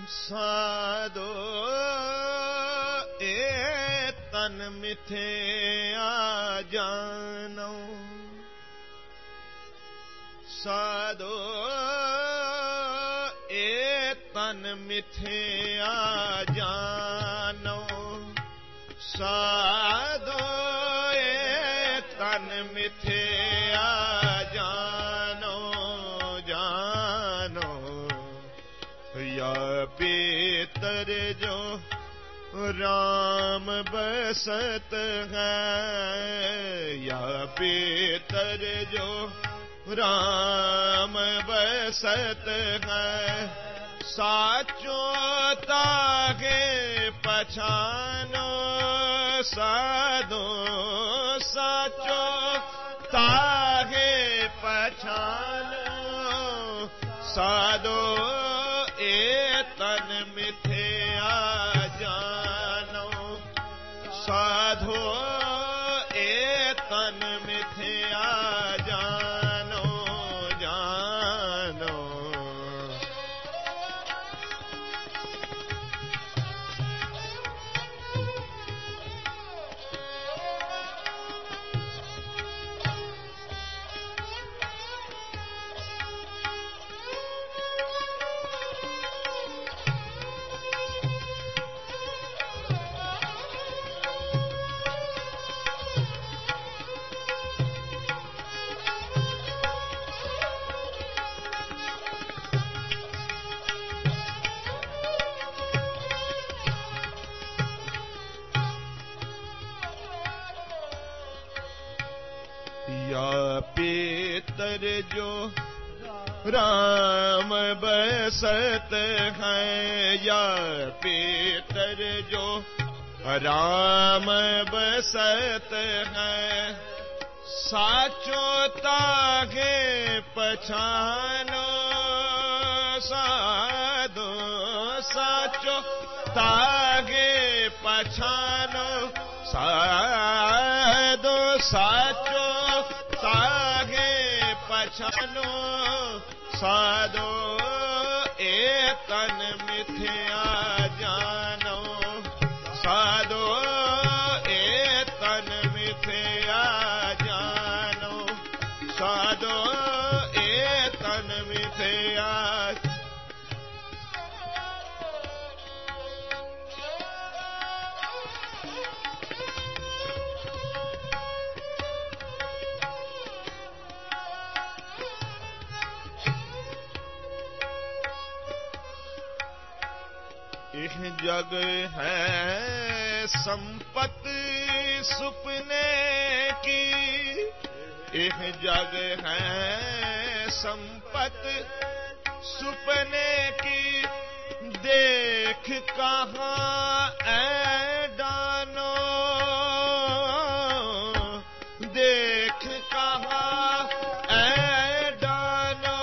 साधो ए तन मिथ्या जानो, साधो ए तन मिथ्या जानो, साधो ए तन मिथ्या जानो, जानो या पीतर जो राम बसत है, या पीतर जो राम बसत है, साचो तागे पछानो, साधो साचो तागे पछानो, साधो ए तन मिथ्या जानो, साधो ए तन मिथ्या जानो, जानो या पीतर जो राम बसत है, या पीतर जो राम बसत है, साचो तागे पछानो, साधो साचो तागे पछानो, साधो साचो तागे पछानो, साधो ए तन मिथ्या जानो, साधो ए तन मिथ्या जानो, साधो ए तन मिथ्या। इह जग है संपत्ति सुपने की, इह जग है संपत्ति सुपने की, देख कहाँ ऐ डानो, देख कहाँ ऐ डानो,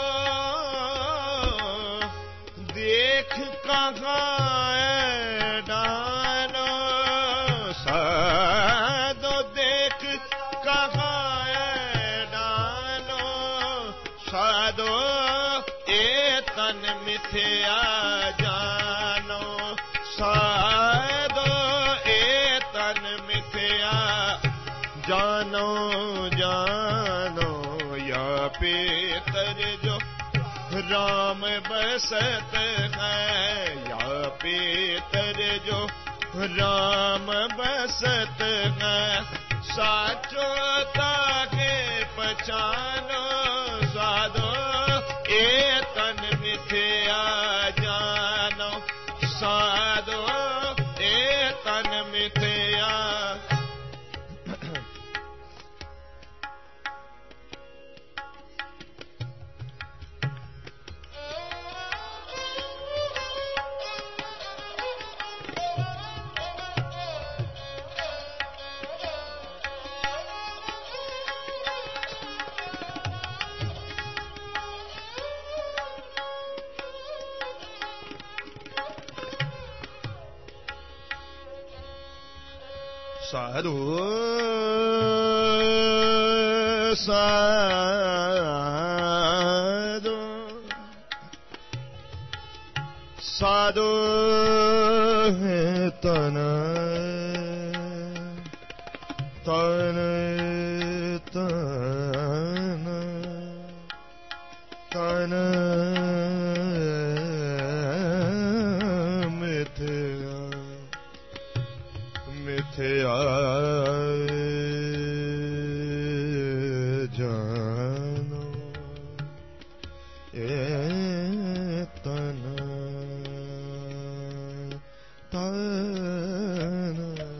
देख कहाँ मिथ्या जानो, साधो ए तन मिथ्या जानो, जानो या पीतर जो राम बसत है, या पीतर जो राम बसत है, साचो ताके पहचानो, साधो ए तन मिथ्या जानो, साधो ए तन मिथ्या। साधु साधु साधो है तन तन तन तन मिथ्या मिथ्या जानो ये तन तन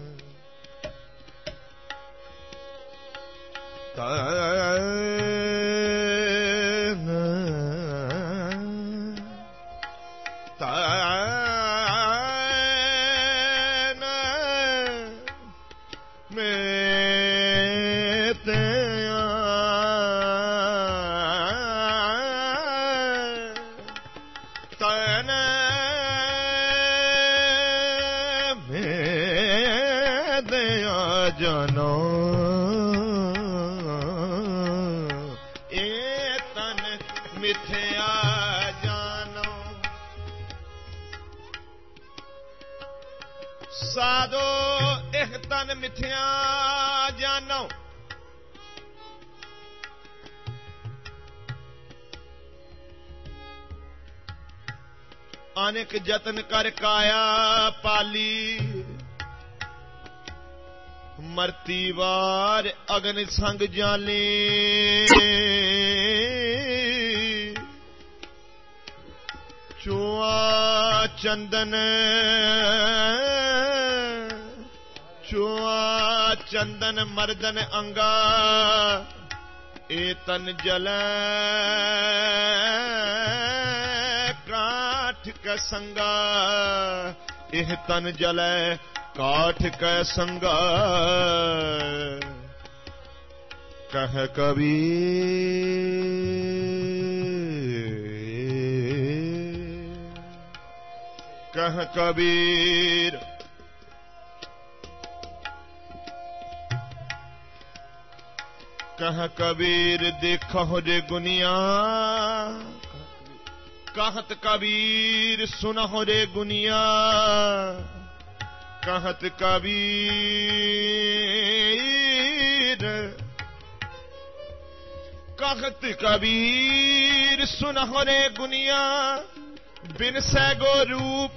साधो एह तन मिथ्या जानो अनेक जतन कर काया पाली मरती वार अगन संग जाले चुआ चंदन चुआ चंदन मर्दन अंगा ए तन जल काठ का संगा एह तन जल काठ का संगा कह कबीर कह कबीर देखो रे गुनिया कहत कबीर सुनो रे गुनिया कहत कबीर सुनो रे गुनिया बिन सैगो रूप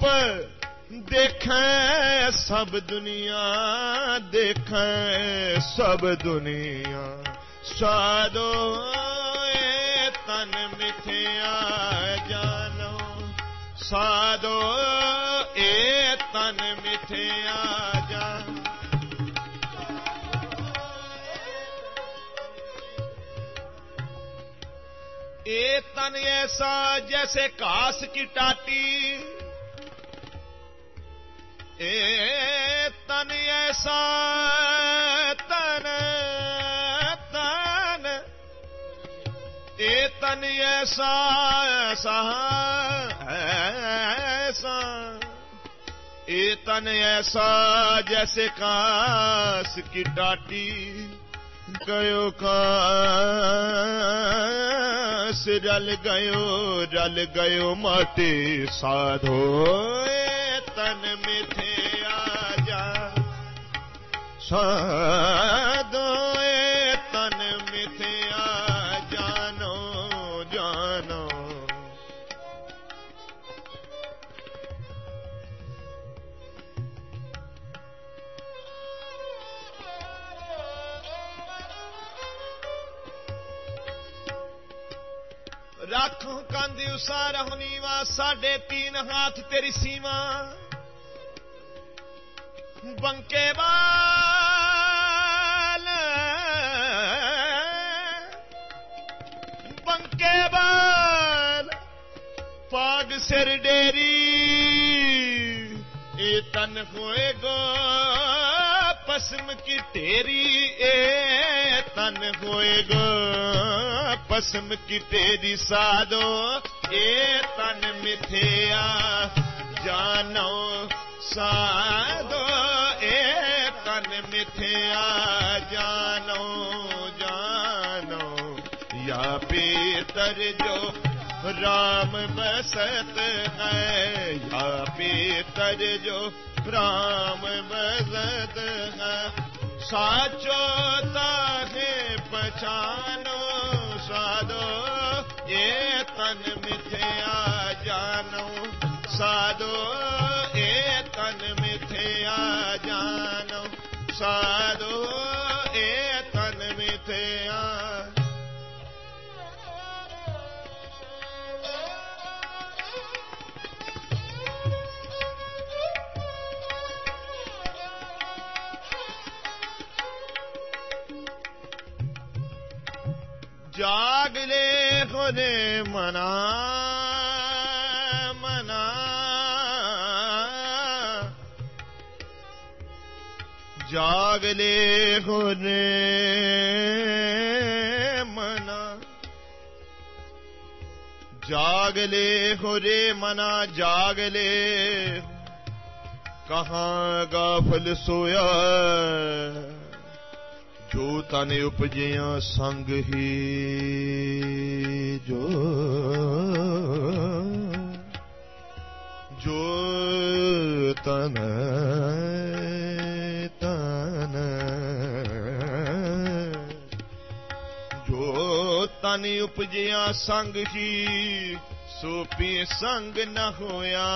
देखें सब दुनिया देखें सब दुनिया साधो ए तन मिथ्या जानो साधो ए तन मिथ्या जानो ए तन ऐसा जैसे घास की टाटी ए तन ऐसा तन तन ए तन ऐसा ऐसा ऐसा ए तन ऐसा जैसे घास की टाटी गयो कास रल गयो माटी साधो ए तन मिथ्या जा साधो ए तन मिथ्या जानो जानो राखो कांदी उसार हुनीवा 3.5 हाथ तेरी सीमा बंके बाल पाग सिर डेरी ए तन होएगो पस्म की टेरी ए तन होएगो पस्म की टेरी साधो ए तन मिथ्या जानो साधो ए तन मिथ्या जानो जानो या भीतर जो राम बसत है तर जो राम बसत है साचो ताहे पहचानो साधो ये तन मिथ्या जानो साधो ये तन मिथ्या जानो साधो ये तन मिथ्या जाग ले खुदे मना मना जाग ले खुदे मना जाग ले खुदे मना जाग ले कहाँ गाफल सोया जो तन उपजिया संग ही जो तन जो तन उपजिया संग ही सोपी संग न होया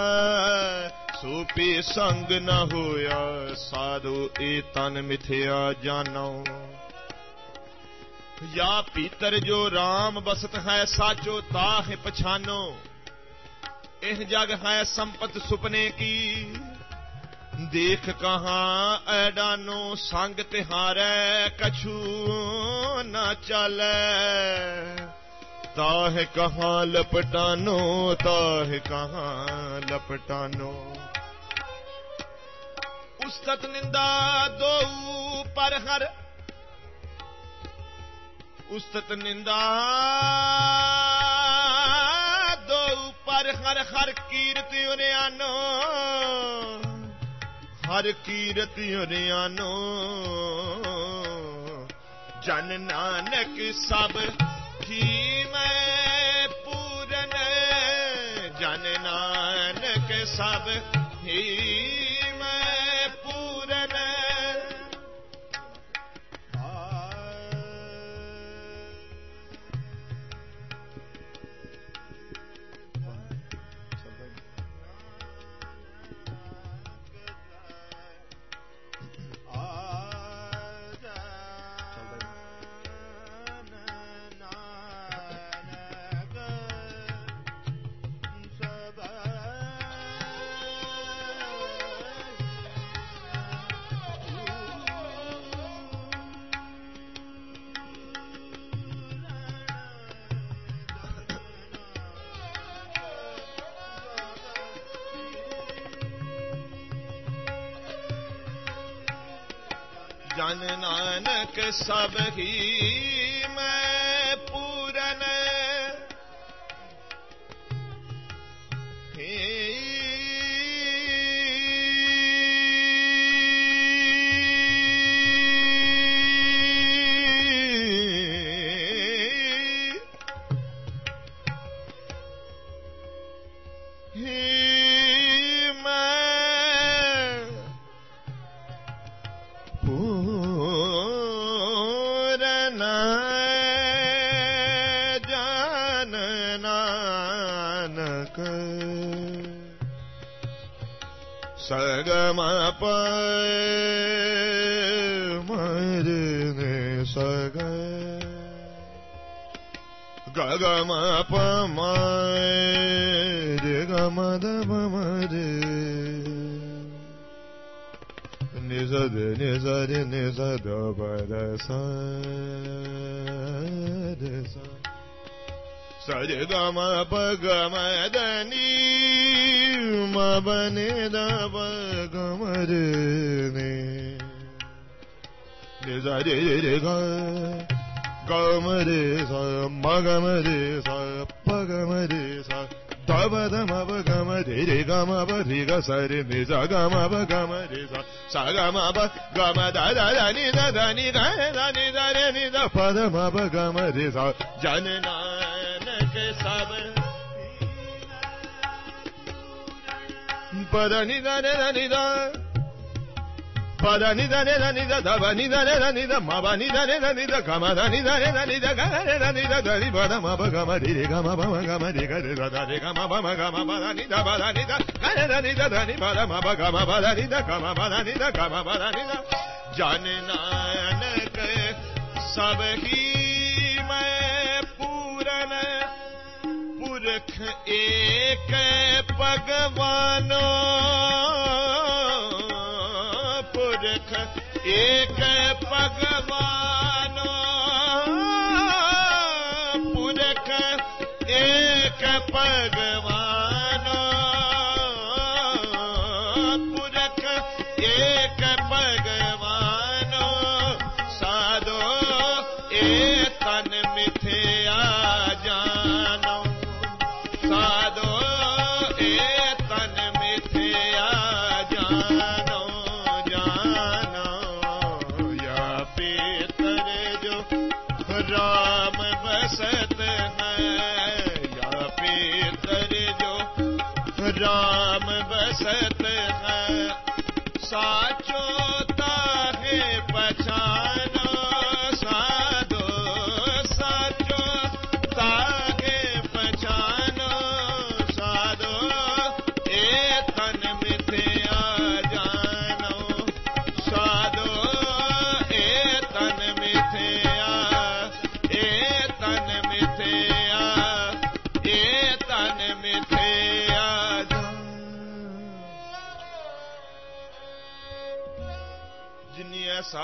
सोपी संग न होया साधु ए तन मिथ्या जानो या पीतर जो राम बसत है साचो ताहे पछानो एह जग है संपत सुपने की देख कहाँ ऐडानो संग तिहारे कछु न चले ताहे कहाँ लपटानो ताहे कहाँ लपटानो उस्तत निंदा दो पर हर उस्तत निंदा दो पर हर हर कीर्ति उन्यानो हर कीर्ति उन्यानो जन नानक सब ही मैं पूरन जन नानक सब ही मैं पूरन जन नानक सब ही मैं पूरन सगम प मरने सग गगम प मरे गम दम मरे निजद निजद निजद बरस सरे गम प गम दनी मबने दब गमरे ने निजरे रे गमरे सा मगमरे सा पगमरे सा दब दम गमरे रे गम रे ग सरे निज गम गमरे सा गम गम दा दा नि दा नि गा दा नि दा रे नि दा पद मब गमरे सा जन नानक सब pada ni da ne da ni da pada ni da ne da ni da da ba ni da ne da ni da ma ba ni da ne da ni da ga ma da ni da ne da ni da ga ne da ni da da ni ba da ma ba ga ma di re ga ma ba ma ga ma di ga re da da re ga ma ba da ni da ba da ni da ga ne da ni da da ni ba da ma ba ga ma ba da ni da ga ma ba da ni da ga ma ba da ni da जान नानक सब ही मैं पूरन पुरख एक भगवानो पुरख एक भगवानो पुरख एक भगवानो पुरख एक भगवानो साधो ए तन मिथ्या जानो साधो ए तन मिथ्या जानो जानो या पीतर जो राम बसत है या पीतर जो राम बसत है साचो ताहे पहचानो साधो साचो ताहे पहचानो साधो ए तन मिथ्या जानो साधो ए तन मिथ्या ए तन मिथ्या ए तन मिथ्या जिन्नी ऐसा